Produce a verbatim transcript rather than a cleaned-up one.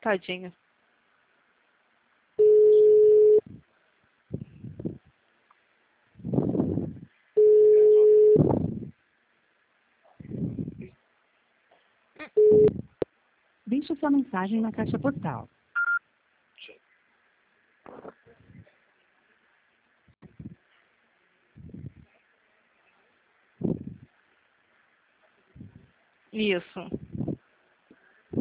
Tadinho. Deixe sua mensagem na caixa postal. Isso.